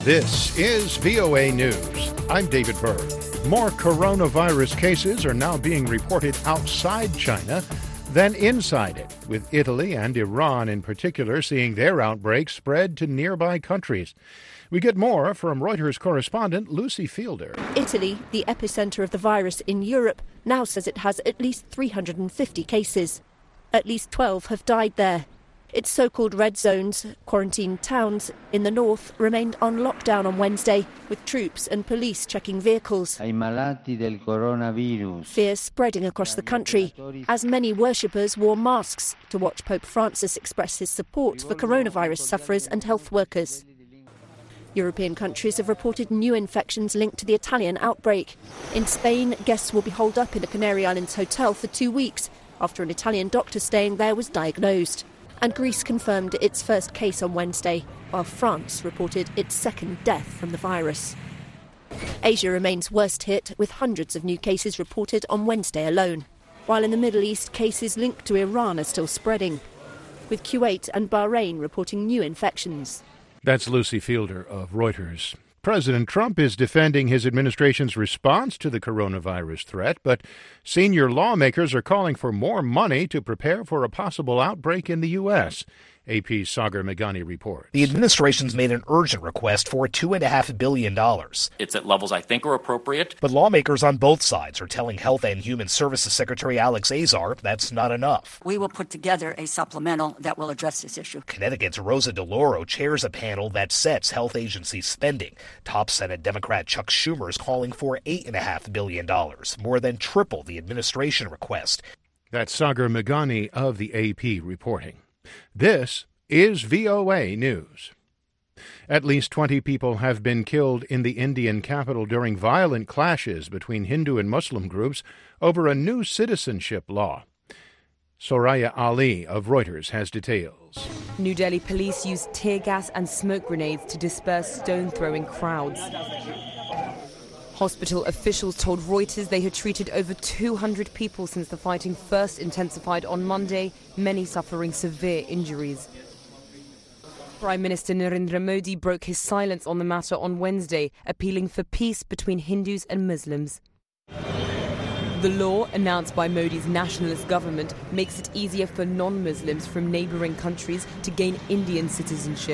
This is VOA News. I'm David Byrd. More coronavirus cases are now being reported outside China than inside it, with Italy and Iran in particular seeing their outbreaks spread to nearby countries. We get more from Reuters correspondent Lucy Fielder. Italy, the epicenter of the virus in Europe, now says it has at least 350 cases. At least 12 have died there. Its so-called red zones, quarantined towns in the north, remained on lockdown on Wednesday, with troops and police checking vehicles. Fear spreading across the country, as many worshippers wore masks to watch Pope Francis express his support for coronavirus sufferers and health workers. European countries have reported new infections linked to the Italian outbreak. In Spain, guests will be holed up in a Canary Islands hotel for 2 weeks after an Italian doctor staying there was diagnosed. And Greece confirmed its first case on Wednesday, while France reported its second death from the virus. Asia remains worst hit, with hundreds of new cases reported on Wednesday alone, while in the Middle East, cases linked to Iran are still spreading, with Kuwait and Bahrain reporting new infections. That's Lucy Fielder of Reuters. President Trump is defending his administration's response to the coronavirus threat, but senior lawmakers are calling for more money to prepare for a possible outbreak in the U.S. AP's Sagar Meghani reports. The administration's made an urgent request for $2.5 billion. It's at levels I think are appropriate. But lawmakers on both sides are telling Health and Human Services Secretary Alex Azar that's not enough. We will put together a supplemental that will address this issue. Connecticut's Rosa DeLauro chairs a panel that sets health agency spending. Top Senate Democrat Chuck Schumer is calling for $8.5 billion, more than triple the administration request. That's Sagar Meghani of the AP reporting. This is VOA News. At least 20 people have been killed in the Indian capital during violent clashes between Hindu and Muslim groups over a new citizenship law. Soraya Ali of Reuters has details. New Delhi police used tear gas and smoke grenades to disperse stone-throwing crowds. Hospital officials told Reuters they had treated over 200 people since the fighting first intensified on Monday, many suffering severe injuries. Prime Minister Narendra Modi broke his silence on the matter on Wednesday, appealing for peace between Hindus and Muslims. The law, announced by Modi's nationalist government, makes it easier for non-Muslims from neighbouring countries to gain Indian citizenship.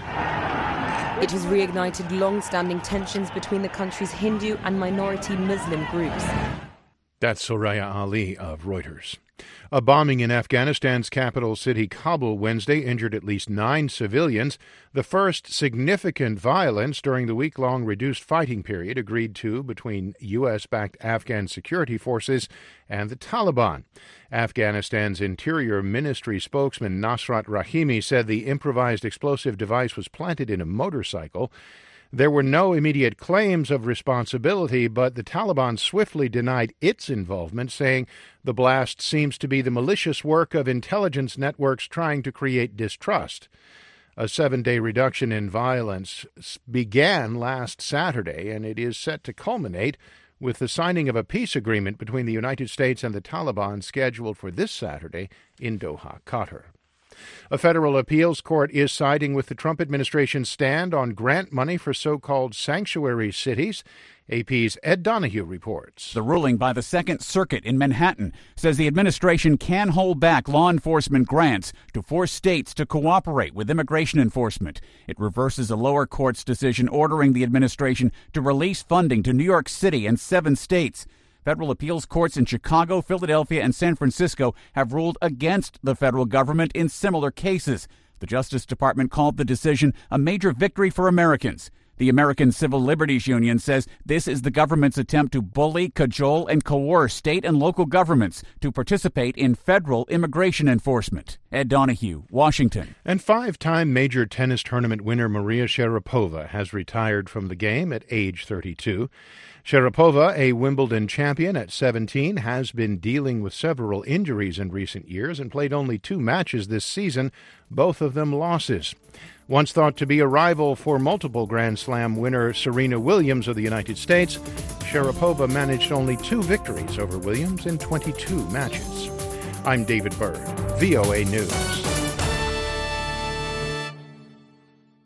It has reignited long-standing tensions between the country's Hindu and minority Muslim groups. That's Soraya Ali of Reuters. A bombing in Afghanistan's capital city Kabul Wednesday injured at least 9 civilians, the first significant violence during the week-long reduced fighting period agreed to between U.S.-backed Afghan security forces and the Taliban. Afghanistan's Interior Ministry spokesman Nasrat Rahimi said the improvised explosive device was planted in a motorcycle. There were no immediate claims of responsibility, but the Taliban swiftly denied its involvement, saying the blast seems to be the malicious work of intelligence networks trying to create distrust. A 7-day reduction in violence began last Saturday, and it is set to culminate with the signing of a peace agreement between the United States and the Taliban scheduled for this Saturday in Doha, Qatar. A federal appeals court is siding with the Trump administration's stand on grant money for so-called sanctuary cities. AP's Ed Donahue reports. The ruling by the Second Circuit in Manhattan says the administration can hold back law enforcement grants to force states to cooperate with immigration enforcement. It reverses a lower court's decision ordering the administration to release funding to New York City and 7 states. Federal appeals courts in Chicago, Philadelphia, and San Francisco have ruled against the federal government in similar cases. The Justice Department called the decision a major victory for Americans. The American Civil Liberties Union says this is the government's attempt to bully, cajole, and coerce state and local governments to participate in federal immigration enforcement. Ed Donahue, Washington. And 5-time major tennis tournament winner Maria Sharapova has retired from the game at age 32. Sharapova, a Wimbledon champion at 17, has been dealing with several injuries in recent years and played only 2 matches this season, both of them losses. Once thought to be a rival for multiple Grand Slam winner Serena Williams of the United States, Sharapova managed only 2 victories over Williams in 22 matches. I'm David Byrd, VOA News.